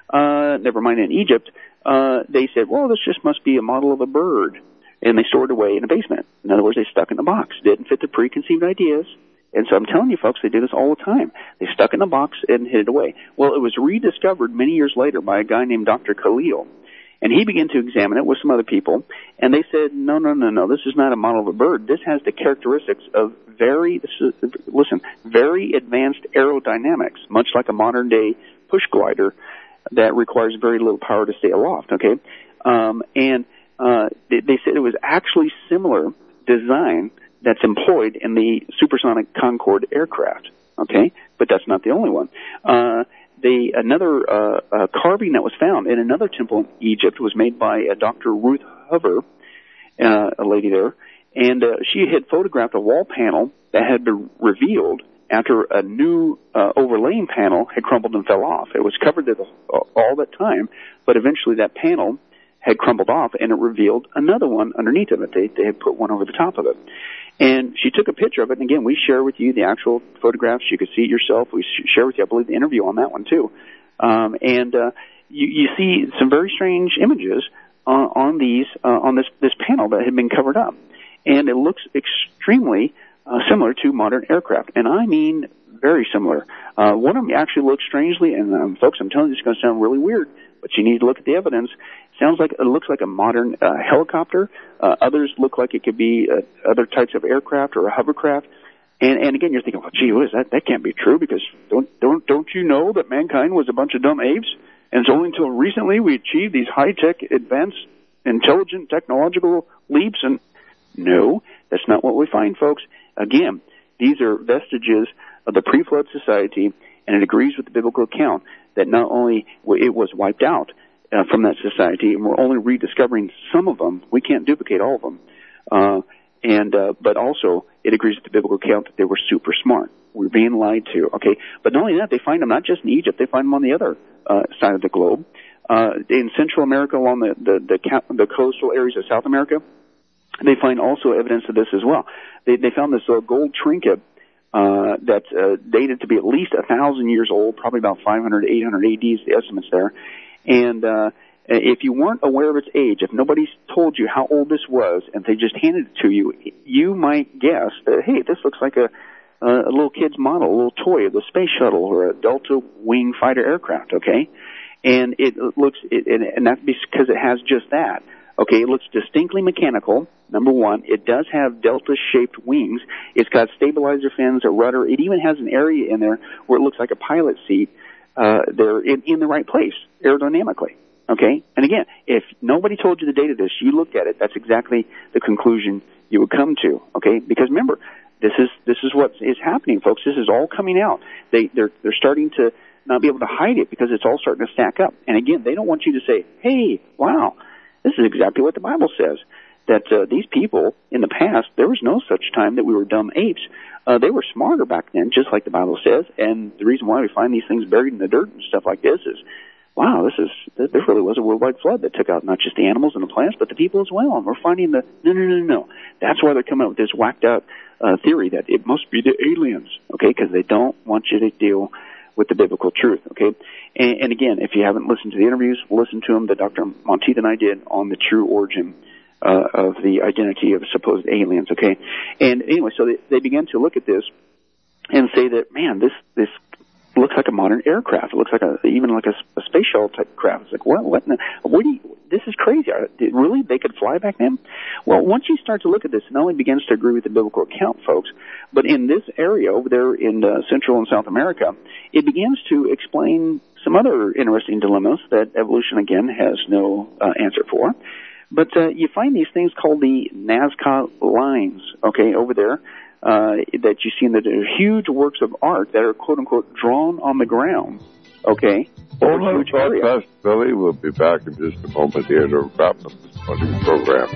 uh, never mind in Egypt, uh, they said, well, this just must be a model of a bird. And they stored it away in a basement. In other words, they stuck it in a box. Didn't fit the preconceived ideas. And so I'm telling you, folks, they do this all the time. They stuck it in a box and hid it away. Well, it was rediscovered many years later by a guy named Doctor Khalil. And he began to examine it with some other people. And they said, no, no, no, no, this is not a model of a bird. This has the characteristics of very, this is, listen, very advanced aerodynamics, much like a modern-day push glider that requires very little power to stay aloft, okay? Um, and uh, they, they said it was actually similar design that's employed in the supersonic Concorde aircraft, okay? But that's not the only one. Uh, they, another uh, uh, carving that was found in another temple in Egypt was made by uh, Doctor Ruth Hover, uh, a lady there, and uh, she had photographed a wall panel that had been revealed after a new uh, overlaying panel had crumbled and fell off. It was covered there the, all that time, but eventually that panel had crumbled off, and it revealed another one underneath of it. They, they had put one over the top of it. And she took a picture of it, and again, we share with you the actual photographs. You could see it yourself. We share with you, I believe, the interview on that one, too. Um, and uh, you, you see some very strange images on, on these, uh, on this, this panel that had been covered up. And it looks extremely uh, similar to modern aircraft. And I mean very similar. Uh, one of them actually looks strangely, and um, folks, I'm telling you, it's going to sound really weird, but you need to look at the evidence. It sounds like, it looks like a modern uh, helicopter. Uh, others look like it could be uh, other types of aircraft or a hovercraft. And, and again, you're thinking, well, gee whiz, that, that can't be true, because don't, don't, don't you know that mankind was a bunch of dumb apes? And it's only until recently we achieved these high-tech, advanced, intelligent, technological leaps. And no, that's not what we find, folks. Again, these are vestiges of the pre-flood society, and it agrees with the biblical account that not only it was wiped out uh, from that society, and we're only rediscovering some of them. We can't duplicate all of them. Uh, and uh, but also it agrees with the biblical account that they were super smart. We're being lied to. Okay, but not only that, they find them not just in Egypt; they find them on the other uh, side of the globe, uh, in Central America, along the the the, the coastal areas of South America. They find also evidence of this as well. They they found this uh, gold trinket uh, that's uh, dated to be at least a thousand years old, probably about five hundred, eight hundred A D is the estimates there, and. Uh, If you weren't aware of its age, if nobody's told you how old this was, and they just handed it to you, you might guess that, hey, this looks like a, a little kid's model, a little toy of the space shuttle or a Delta wing fighter aircraft, okay? And it looks, it, and that's because it has just that, okay? It looks distinctly mechanical, number one. It does have Delta-shaped wings. It's got stabilizer fins, a rudder. It even has an area in there where it looks like a pilot seat. Uh, they're in, in the right place, aerodynamically. Okay? And again, if nobody told you the date of this, you looked at it, that's exactly the conclusion you would come to. Okay? Because remember, this is, this is what is happening, folks. This is all coming out. They, they're, they're starting to not be able to hide it because it's all starting to stack up. And again, they don't want you to say, hey, wow, this is exactly what the Bible says. That, uh, these people in the past, there was no such time that we were dumb apes. Uh, they were smarter back then, just like the Bible says. And the reason why we find these things buried in the dirt and stuff like this is, wow, this is, there really was a worldwide flood that took out not just the animals and the plants, but the people as well. And we're finding the, no, no, no, no. That's why they're coming up with this whacked out, uh, theory that it must be the aliens, okay? Because they don't want you to deal with the biblical truth, okay? And, and again, if you haven't listened to the interviews, listen to them that Doctor Monteith and I did on the true origin, uh, of the identity of supposed aliens, okay? And anyway, so they, they began to look at this and say that, man, this, this, looks like a modern aircraft. It looks like a, even like a, a space shuttle type craft. It's like, what, what, in the, what do you, this is crazy. Did, really? They could fly back then? Well, once you start to look at this, it not only begins to agree with the biblical account, folks, but in this area over there in uh, Central and South America, it begins to explain some other interesting dilemmas that evolution, again, has no uh, answer for. But uh, you find these things called the Nazca lines, okay, over there. Uh, that you see in the huge works of art that are quote-unquote drawn on the ground, okay? Hold on, Fast Billy. We'll be back in just a moment here to wrap up this morning's program.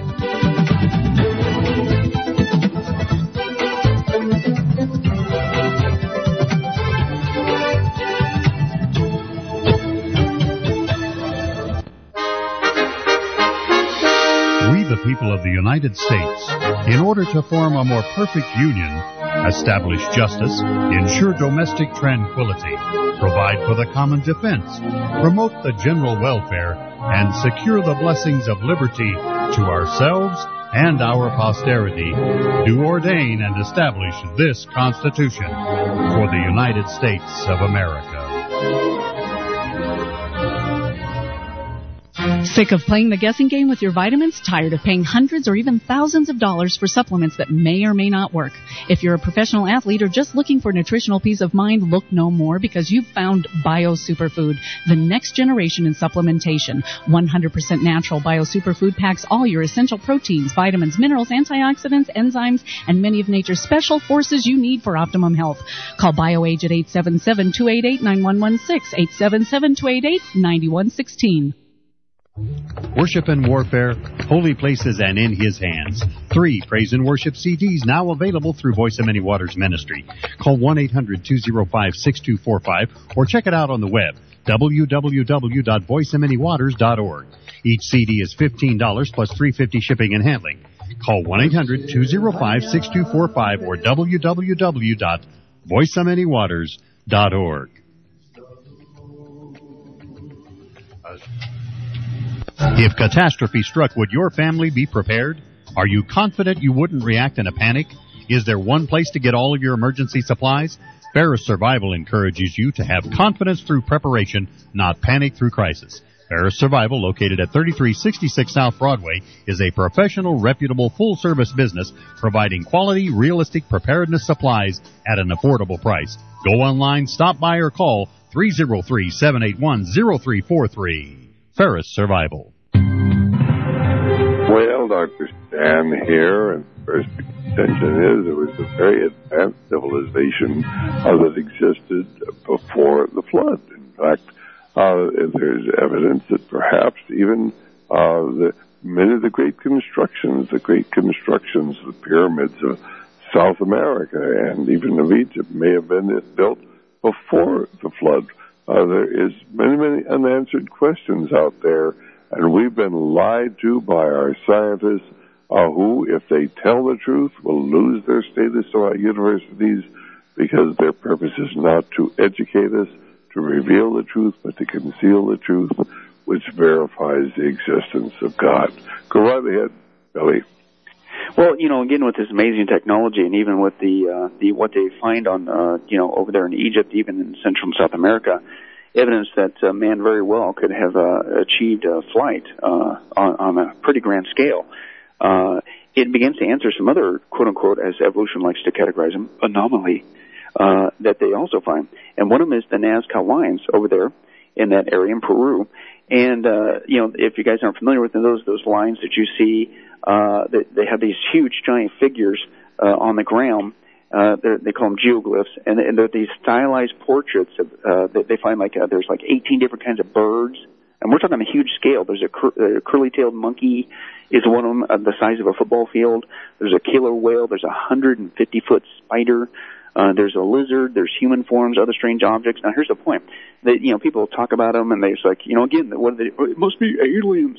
We, the people of the United States, in order to form a more perfect union, establish justice, ensure domestic tranquility, provide for the common defense, promote the general welfare, and secure the blessings of liberty to ourselves and our posterity, do ordain and establish this Constitution for the United States of America. Sick of playing the guessing game with your vitamins? Tired of paying hundreds or even thousands of dollars for supplements that may or may not work? If you're a professional athlete or just looking for nutritional peace of mind, look no more because you've found Bio Superfood, the next generation in supplementation. one hundred percent natural Bio Superfood packs all your essential proteins, vitamins, minerals, antioxidants, enzymes, and many of nature's special forces you need for optimum health. Call BioAge at eight seven seven, two eight eight, nine one one six, eight seven seven, two eight eight, nine one one six. Worship and Warfare, Holy Places and In His Hands. Three Praise and Worship C Ds now available through Voice of Many Waters Ministry. Call one eight hundred, two oh five, six two four five or check it out on the web, w w w dot voice of many waters dot org. Each C D is fifteen dollars plus three dollars and fifty cents shipping and handling. Call one eight hundred, two oh five, six two four five or w w w dot voice of many waters dot org. If catastrophe struck, would your family be prepared? Are you confident you wouldn't react in a panic? Is there one place to get all of your emergency supplies? Ferris Survival encourages you to have confidence through preparation, not panic through crisis. Ferris Survival, located at thirty-three sixty-six South Broadway, is a professional, reputable, full-service business providing quality, realistic preparedness supplies at an affordable price. Go online, stop by, or call three oh three, seven eight one, oh three four three. Ferris Survival. Well, Doctor Stan here, and first extension is there was a very advanced civilization uh, that existed before the flood. In fact, uh, there's evidence that perhaps even uh, the many of the great constructions, the great constructions, the pyramids of South America and even of Egypt may have been built before the flood. Uh, there is many, many unanswered questions out there, and we've been lied to by our scientists uh, who, if they tell the truth, will lose their status to our universities because their purpose is not to educate us, to reveal the truth, but to conceal the truth, which verifies the existence of God. Go right ahead, Billy. Well, you know, again, with this amazing technology, and even with the uh, the what they find on, uh, you know, over there in Egypt, even in Central and South America, evidence that uh, man very well could have uh, achieved a flight uh, on, on a pretty grand scale. Uh, it begins to answer some other, quote unquote, as evolution likes to categorize them, anomaly uh, that they also find. And one of them is the Nazca lines over there in that area in Peru. And, uh, you know, if you guys aren't familiar with those, those lines that you see, uh, they, they have these huge giant figures, uh, on the ground. Uh, they call them geoglyphs, and, and they're these stylized portraits of, uh, that they find like, uh, there's like eighteen different kinds of birds. And we're talking on a huge scale. There's a, cur- a curly-tailed monkey is one of them, uh, the size of a football field. There's a killer whale. There's a one hundred fifty foot spider. Uh, there's a lizard, there's human forms, other strange objects. Now, here's the point. That, you know, people talk about them, and they're like, you know, again, what are they, it must be aliens.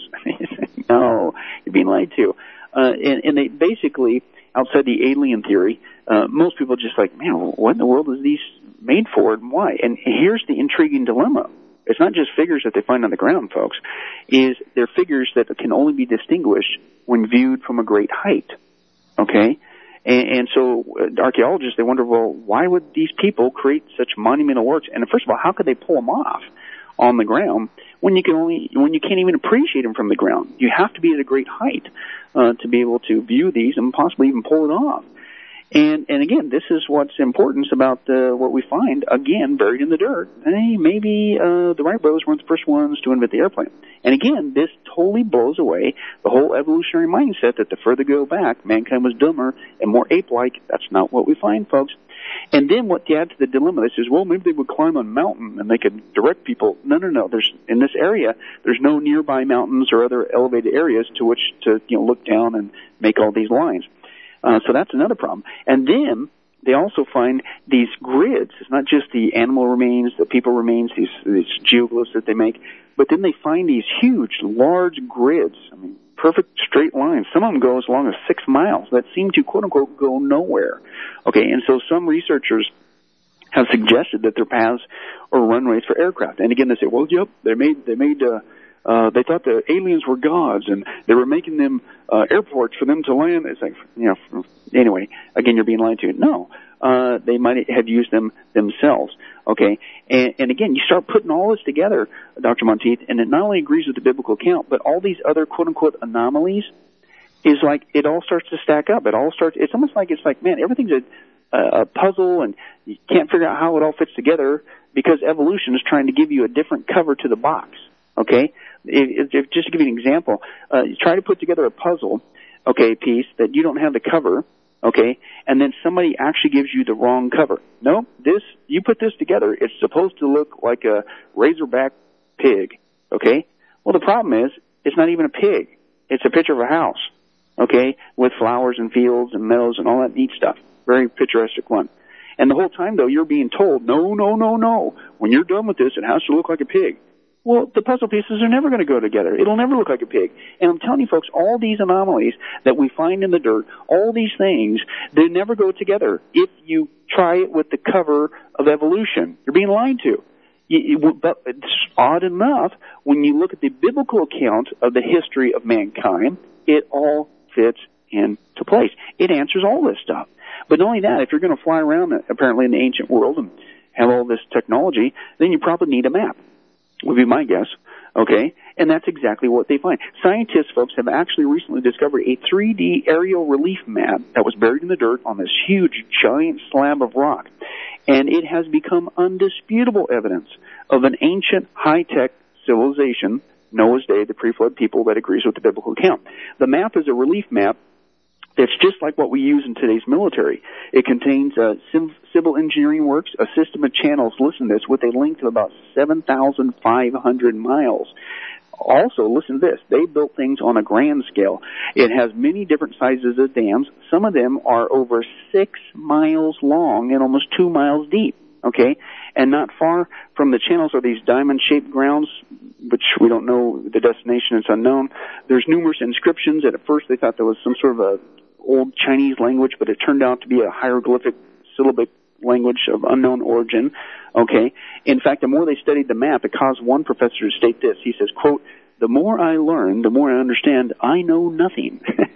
No, you're being lied to. Uh, and, and they basically, outside the alien theory, uh, most people just like, man, what in the world is these made for and why? And here's the intriguing dilemma. It's not just figures that they find on the ground, folks. Is they're figures that can only be distinguished when viewed from a great height. Okay? And, and so uh, archaeologists, they wonder, well, why would these people create such monumental works? And first of all, how could they pull them off on the ground when you can only, when you can't even appreciate them from the ground? You have to be at a great height uh, to be able to view these and possibly even pull it off. And, and again, this is what's important about uh, what we find, again, buried in the dirt. Hey, maybe uh, the Wright brothers weren't the first ones to invent the airplane. And again, this totally blows away the whole evolutionary mindset that the further you go back, mankind was dumber and more ape-like. That's not what we find, folks. And then what you add to the dilemma, they says, well, maybe they would climb a mountain and they could direct people. No, no, no. There's, in this area, there's no nearby mountains or other elevated areas to which to, you know, look down and make all these lines. Uh, so that's another problem. And then they also find these grids. It's not just the animal remains, the people remains, these, these geoglyphs that they make, but then they find these huge, large grids. I mean, perfect straight lines. Some of them go as long as six miles that seem to, quote unquote, go nowhere. Okay, and so some researchers have suggested that their paths are runways for aircraft. And again, they say, well, yep, they made, they made, uh, Uh, they thought the aliens were gods, and they were making them uh, airports for them to land. It's like, you know, anyway, again, you're being lied to. No, uh, they might have used them themselves. Okay, and, and again, you start putting all this together, Doctor Monteith, and it not only agrees with the biblical account, but all these other quote-unquote anomalies is like it all starts to stack up. It all starts. It's almost like it's like, man, everything's a, a puzzle, and you can't figure out how it all fits together because evolution is trying to give you a different cover to the box. Okay. If, if, just to give you an example, uh, you try to put together a puzzle, okay, piece that you don't have the cover, okay, and then somebody actually gives you the wrong cover. No, this, you put this together, it's supposed to look like a razorback pig, okay? Well, the problem is, it's not even a pig. It's a picture of a house, okay, with flowers and fields and meadows and all that neat stuff. Very picturesque one. And the whole time, though, you're being told, no, no, no, no, when you're done with this, it has to look like a pig. Well, the puzzle pieces are never going to go together. It'll never look like a pig. And I'm telling you, folks, all these anomalies that we find in the dirt, all these things, they never go together if you try it with the cover of evolution. You're being lied to. You, but it's odd enough, when you look at the biblical account of the history of mankind, it all fits into place. It answers all this stuff. But not only that, if you're going to fly around, apparently, in the ancient world and have all this technology, then you probably need a map. Would be my guess, okay? And that's exactly what they find. Scientists, folks, have actually recently discovered a three D aerial relief map that was buried in the dirt on this huge, giant slab of rock. And it has become undisputable evidence of an ancient, high-tech civilization, Noah's Day, the pre-flood people, that agrees with the biblical account. The map is a relief map that's just like what we use in today's military. It contains uh, civil engineering works, a system of channels, listen to this, with a length of about seven thousand five hundred miles. also, listen to this, they built things on a grand scale. It has many different sizes of dams. Some of them are over six miles long and almost two miles deep, okay? And not far from the channels are these diamond-shaped grounds, which we don't know the destination, it's unknown. There's numerous inscriptions, and at first they thought there was some sort of a old Chinese language, but it turned out to be a hieroglyphic syllabic language of unknown origin, okay? In fact, the more they studied the map, it caused one professor to state this. He says, quote, the more I learn, the more I understand I know nothing.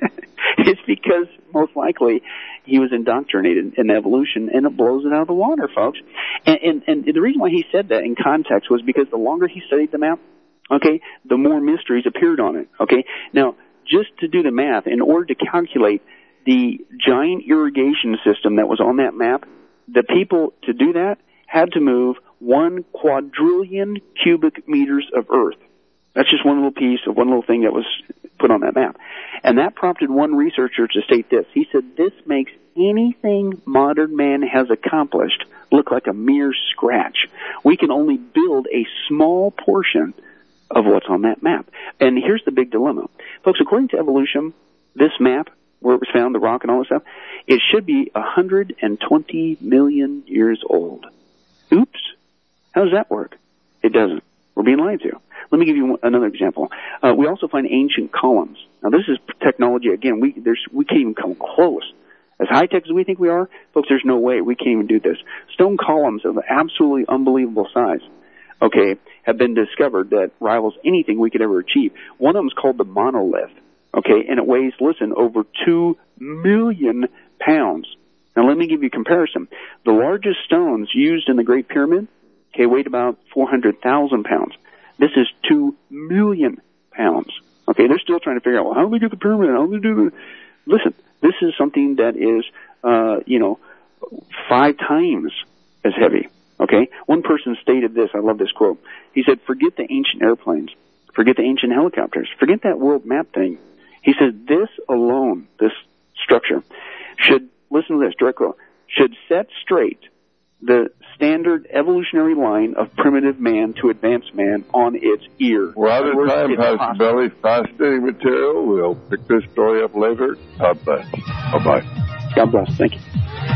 It's because, most likely, he was indoctrinated in evolution, and it blows it out of the water, folks. And, and, and the reason why he said that in context was because the longer he studied the map, okay, the more mysteries appeared on it, okay? Now, just to do the math, in order to calculate the giant irrigation system that was on that map, the people to do that had to move one quadrillion cubic meters of earth. That's just one little piece of one little thing that was put on that map. And that prompted one researcher to state this. He said, this makes anything modern man has accomplished look like a mere scratch. We can only build a small portion of what's on that map. And here's the big dilemma. Folks, according to evolution, this map, where it was found, the rock and all this stuff, it should be one hundred twenty million years old. Oops. How does that work? It doesn't. We're being lied to. Let me give you another example. Uh, we also find ancient columns. Now, this is technology. Again, we there's we can't even come close. As high-tech as we think we are, folks, there's no way we can't even do this. Stone columns of absolutely unbelievable size, okay, have been discovered that rivals anything we could ever achieve. One of them is called the monolith, okay, and it weighs, listen, over two million pounds. Now, let me give you a comparison. The largest stones used in the Great Pyramid, okay, weighed about four hundred thousand pounds. This is two million pounds. Okay, they're still trying to figure out, well, how do they get the pyramid? How do they do the... Listen, this is something that is, uh, you know, five times as heavy. Okay? One person stated this, I love this quote. He said, forget the ancient airplanes. Forget the ancient helicopters. Forget that world map thing. He said, this alone, this structure, should, listen to this, direct quote, should set straight the standard evolutionary line of primitive man to advanced man on its ear. We're out of time, Pastor Belly. Fascinating material. We'll pick this story up later. God bless. Bye-bye. God bless. Thank you.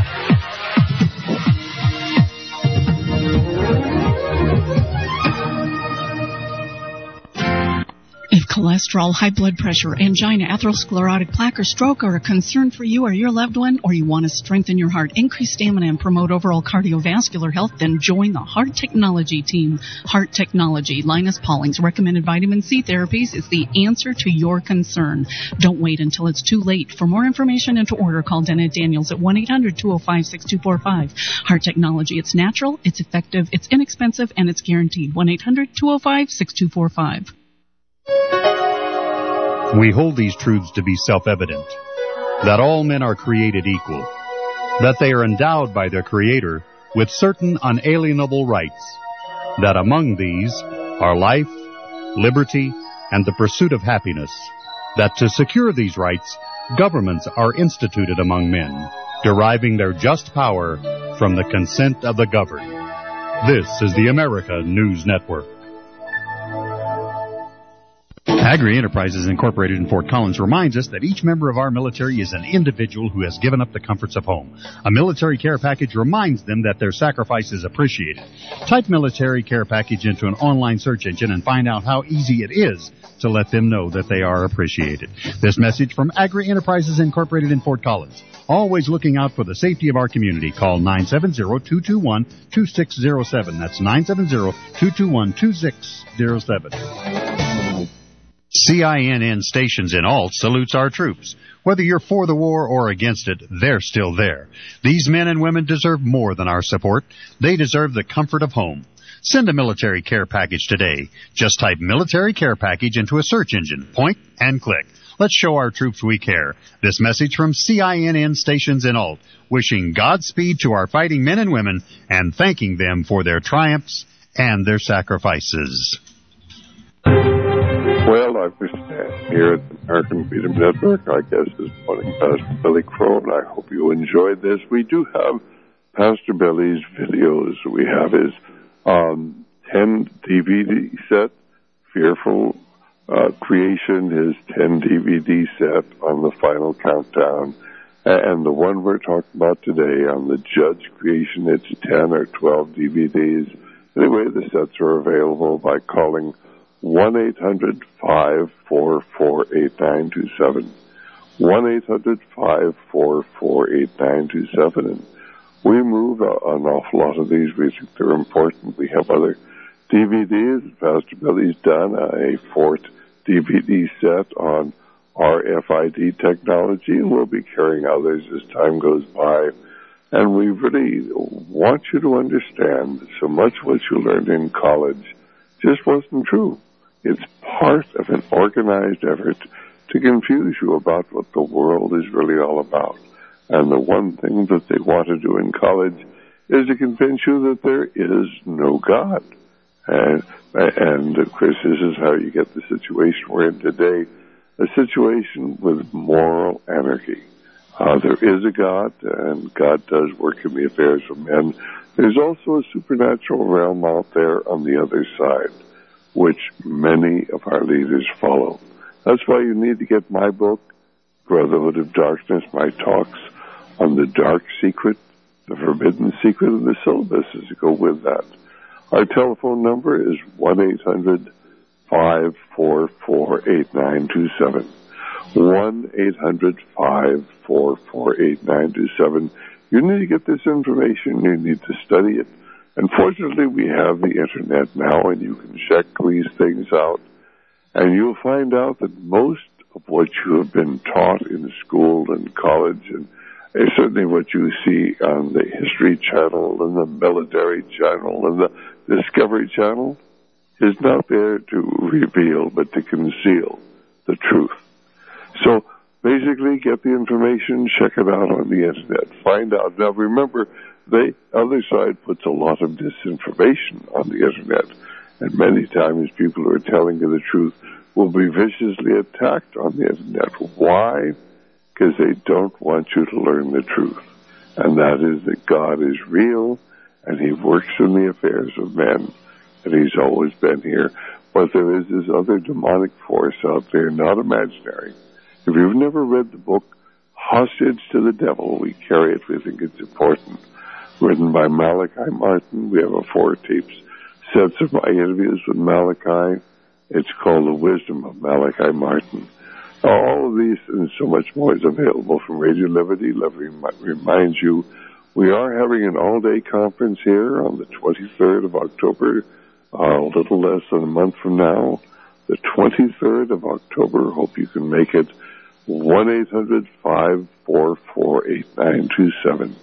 If cholesterol, high blood pressure, angina, atherosclerotic plaque, or stroke are a concern for you or your loved one, or you want to strengthen your heart, increase stamina, and promote overall cardiovascular health, then join the Heart Technology team. Heart Technology, Linus Pauling's recommended vitamin C therapies, is the answer to your concern. Don't wait until it's too late. For more information and to order, call Dennett Daniels at one eight hundred two oh five six two four five. Heart Technology, it's natural, it's effective, it's inexpensive, and it's guaranteed. one eight hundred two oh five six two four five. We hold these truths to be self-evident, that all men are created equal, that they are endowed by their Creator with certain unalienable rights, that among these are life, liberty, and the pursuit of happiness, that to secure these rights, governments are instituted among men, deriving their just power from the consent of the governed. This is the America News Network. Agri Enterprises Incorporated in Fort Collins reminds us that each member of our military is an individual who has given up the comforts of home. A military care package reminds them that their sacrifice is appreciated. Type military care package into an online search engine and find out how easy it is to let them know that they are appreciated. This message from Agri Enterprises Incorporated in Fort Collins. Always looking out for the safety of our community. Call nine seven zero, two two one, two six zero seven. That's nine seven zero, two two one, two six zero seven. C I N N Stations in Alt salutes our troops. Whether you're for the war or against it, they're still there. These men and women deserve more than our support. They deserve the comfort of home. Send a military care package today. Just type military care package into a search engine. Point and click. Let's show our troops we care. This message from C I N N Stations in Alt, wishing Godspeed to our fighting men and women and thanking them for their triumphs and their sacrifices. Well, I wish to here at the American Freedom Network, I guess, this morning, Pastor Billy Crow, and I hope you enjoyed this. We do have Pastor Billy's videos. We have his um, ten D V D set, Fearful uh, Creation, his ten D V D set on the Final Countdown, and the one we're talking about today on the Judge Creation, it's ten or twelve D V Ds. Anyway, the sets are available by calling one eight hundred five four four eight nine two seven. one eight hundred five four four eight nine two seven. And we move a, an awful lot of these. We think they're important. We have other D V Ds. Pastor Billy's done a fourth D V D set on R F I D technology, and we'll be carrying others as time goes by. And we really want you to understand that so much what you learned in college just wasn't true. It's part of an organized effort to confuse you about what the world is really all about. And the one thing that they want to do in college is to convince you that there is no God. And, and of course, this is how you get the situation we're in today, a situation with moral anarchy. Uh, there is a God, and God does work in the affairs of men. There's also a supernatural realm out there on the other side, which many of our leaders follow. That's why you need to get my book, Brotherhood of Darkness, my talks on the dark secret, the forbidden secret, and the syllabuses that go with that. Our telephone number is one eight hundred five four four eight nine two seven. one eight hundred five four four eight nine two seven. You need to get this information. You need to study it. And fortunately, we have the Internet now, and you can check these things out. And you'll find out that most of what you have been taught in school and college, and certainly what you see on the History Channel and the Military Channel and the Discovery Channel, is not there to reveal but to conceal the truth. So basically, get the information, check it out on the Internet, find out. Now remember, the other side puts a lot of disinformation on the Internet, and many times people who are telling you the truth will be viciously attacked on the Internet. Why? Because they don't want you to learn the truth, and that is that God is real, and He works in the affairs of men, and He's always been here. But there is this other demonic force out there, not imaginary. If you've never read the book, Hostage to the Devil, we carry it, we think it's important, written by Malachi Martin. We have a four tapes, sets of my interviews with Malachi. It's called The Wisdom of Malachi Martin. All of these and so much more is available from Radio Liberty. Let me remind you, we are having an all-day conference here on the twenty-third of October, uh, a little less than a month from now. The twenty-third of October, hope you can make it. one eight hundred five four four eight nine two seven.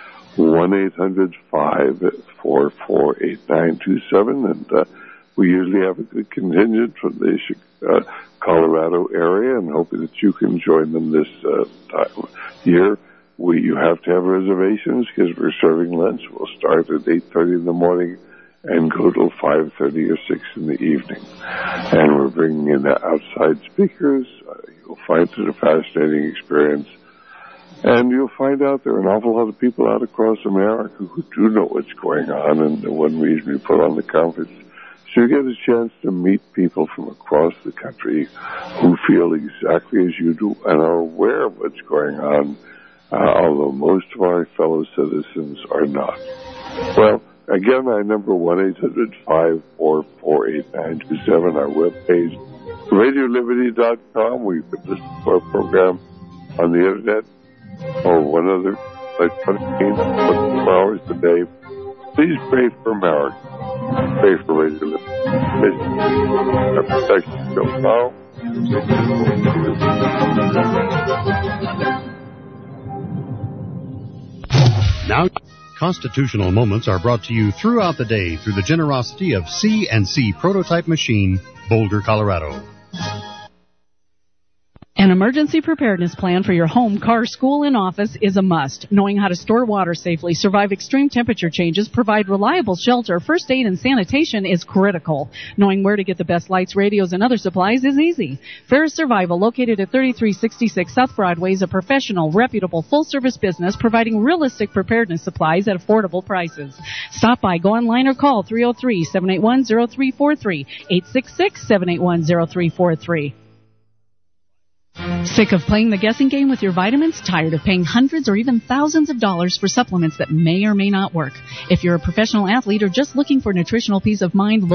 one eight hundred five four four eight nine two seven. And uh, we usually have a good contingent from the uh, Colorado area, and hoping that you can join them this uh, time, year. We, you have to have reservations because we're serving lunch. We'll start at eight thirty in the morning and go till five thirty or six in the evening. And we're bringing in outside speakers. Uh, you'll find it a fascinating experience. And you'll find out there are an awful lot of people out across America who do know what's going on, and the one reason we put on the conference, so you get a chance to meet people from across the country who feel exactly as you do and are aware of what's going on, uh, although most of our fellow citizens are not. Well, again, our number one eight hundred five four four eight nine two seven, our webpage, radio liberty dot com, where you can listen to our program on the Internet, or one other, like twenty-four hours a day. Please pray for America. Pray for Radio Liberty. Protect yourself now. Now, Constitutional Moments are brought to you throughout the day through the generosity of C and C Prototype Machine, Boulder, Colorado. An emergency preparedness plan for your home, car, school, and office is a must. Knowing how to store water safely, survive extreme temperature changes, provide reliable shelter, first aid, and sanitation is critical. Knowing where to get the best lights, radios, and other supplies is easy. Ferris Survival, located at thirty-three sixty-six South Broadway, is a professional, reputable, full-service business providing realistic preparedness supplies at affordable prices. Stop by, go online, or call three oh three, seven eight one, oh three four three, eight six six, seven eight one, oh three four three. Sick of playing the guessing game with your vitamins? Tired of paying hundreds or even thousands of dollars for supplements that may or may not work? If you're a professional athlete or just looking for nutritional peace of mind,